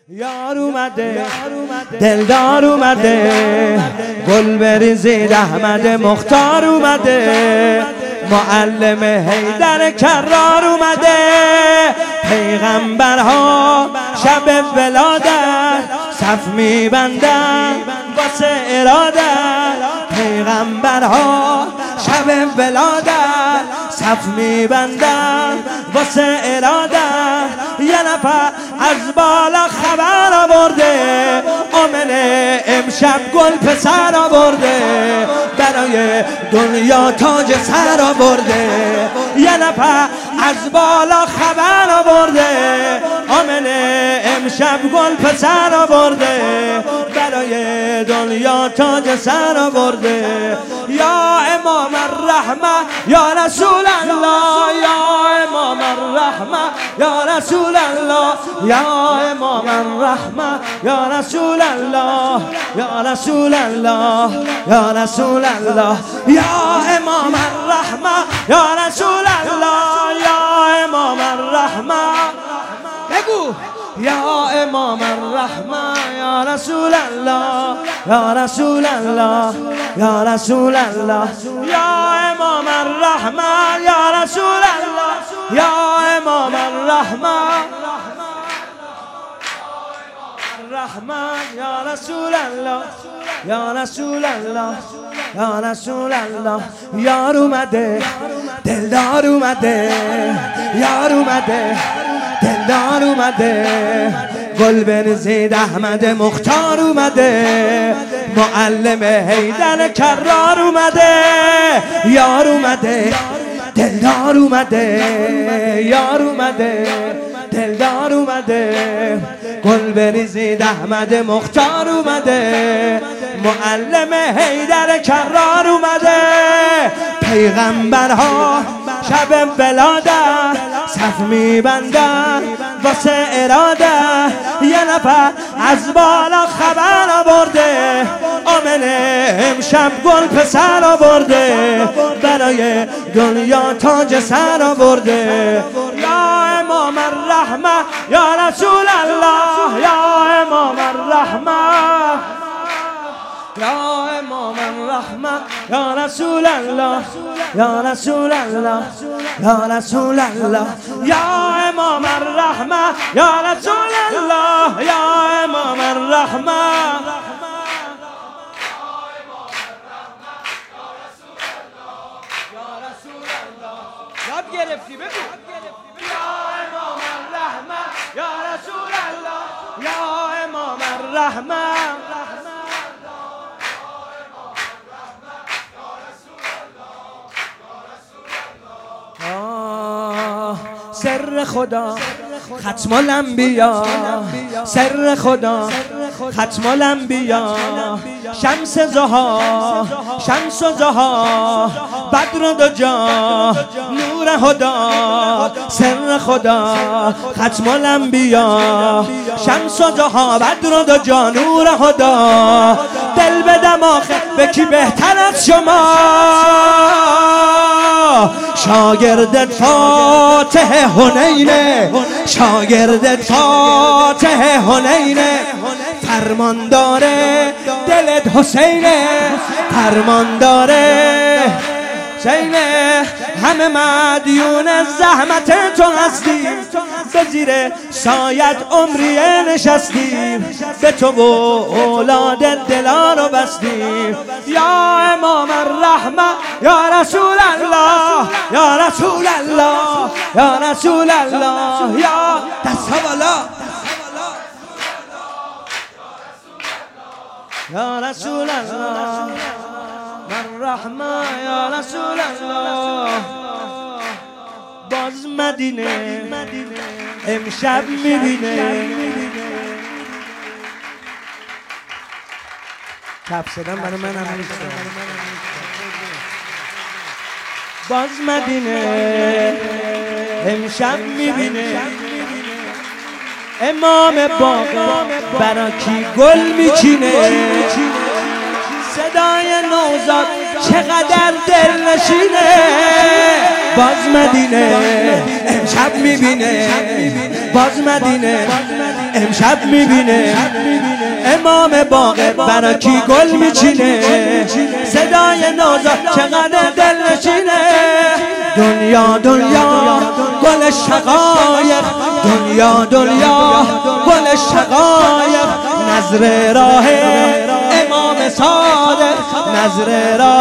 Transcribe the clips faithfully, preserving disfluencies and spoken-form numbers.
یار اومده دلدار اومده، گل بریزید احمد مختار اومده، معلم حیدر کرار اومده، پیغمبرها شب ولادت صف میبندن واسه ارادت، پیغمبرها شب ولادت صف میبندن واسه ارادت، یه نفر از بالا خبر آورده، آمنه امشب گل پسر آورده، برای دنیا تاج سر آورده، یه نفر از بالا خبر آورده، آمنه امشب گل پسر آورده، برای دنیا تاج سر آورده. یا امام الرحمه یا رسول الله، یا امام الرحمه یا رسول الله، یا امام الرحمه یا رسول الله، یا رسول الله، یا رسول الله، یا امام الرحمه یا رسول الله، یا امام الرحمه بگو، یا امام الرحمه یا رسول الله، یا رسول الله، یا رسول الله، یا امام الرحمه یا رسول الله، یا امام الرحمه الرحمن یا رسول الله، یا رسول الله، یا رسول الله، یار اومده دلدار اومده، یار اومده دلدار اومده، گل بریزید احمد مختار اومده، معلم حیدر کرار اومده، یار اومده دلدار اومده، یار اومده دلدار اومده، گل بریزید احمد مختار اومده، معلم حیدر کرار اومده، پیغمبرها شب ولادت صف میبندن واسه اراده، یه نفر از بالا خبر آورده، آمنه امشب گل پسر آورده، برای دنیا تاج سر آورده. یا امام الرحمه یا رسول الله، یا امام الرحمه، یا امام الرحمه یا رسول الله، یا رسول الله، یا رسول الله، یا امام الرحمه یا رسول الله، یا امام الرحمه. یاد گرفتی بگو، یا امام الرحمه یا رسول الله، یا امام الرحمه. سر خدا ختم الانبیا، سر خدا ختم الانبیا، شمس ضحی شمس ضحی، بدر و دجا نور هدا، سر خدا ختم الانبیا، شمس و ضحی، بدر و دجا نور هدا، دل به دماغ به کی بهتر از شما، شاگردت فاتح حنینه، شاگردت فاتح حنینه، فرمانداره دلت حسینه، فرمانداره حسینه، همه مدیون زحمت تو هستیم، به زیر سایت عمریه نشستیم، به تو و اولاد دلا رو بستیم. یا امام الرحمه یا رسول الله، یا رسول الله، یا رسول الله، یا دست بالا، یا رسول الله الرحمه یا رسول الله. باز مدینه امشب میبینه، کف زدن برای من هم نیست، باز مدینه امشب میبینه، امام باقا برا کی گل میچینه، صدای نوزاد چقدر دل نشینه، باز مدینه امشب میبینه، باز مدینه امشب میبینه امام باقر برا کی گل میچینه صدای نازا چقدر دل نشینه دنیا دنیا گل شقایق دنیا دنیا گل شقایق نظر راه امام صادق نظر راه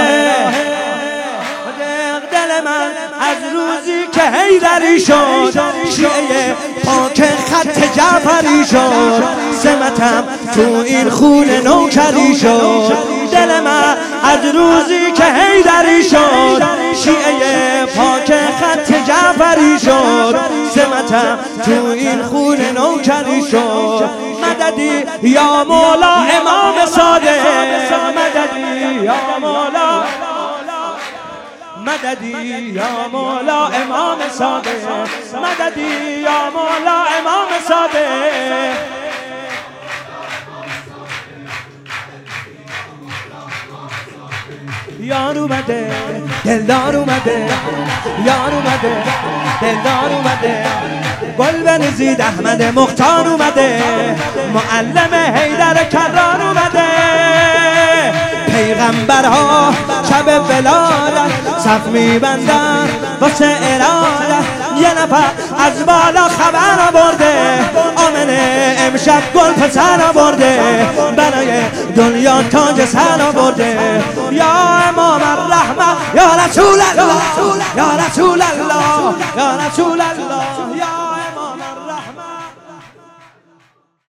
دل من از روزی که حیدری شد شیعه پاک خط جعفری شد سمتم تو این خون نوکری شد دل من از روزی که حیدری شد شیعه پاک خط جعفری شد سمتم تو این خون نوکری شد مددی یا مولا امام صادق مددی یا مولا مددی یا مولا امام صادق مددی یا مولا امام صادق یار اومده دلدار اومده یار اومده دلدار اومده گل بنزید احمد مختار اومده معلم حیدر کرار اومده پیغمبرها شب ولادت صف میبندن واسه ارادت یه نفر از بالا خبر آورده آمنه امشب گل پسر آورده برای دنیا تاج سر آورده یا امام الرحمه یا رسول الله یا رسول الله یا رسول الله